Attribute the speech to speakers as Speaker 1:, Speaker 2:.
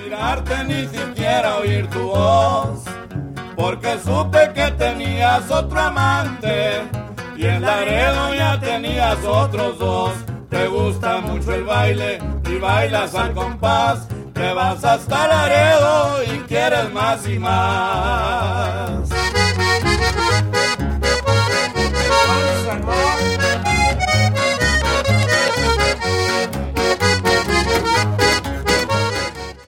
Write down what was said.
Speaker 1: mirarte ni siquiera oír tu voz, porque supe que tenías otro amante y en Laredo ya tenías otros dos. Te gusta mucho el baile y bailas al compás, te vas hasta Laredo y quieres más y más.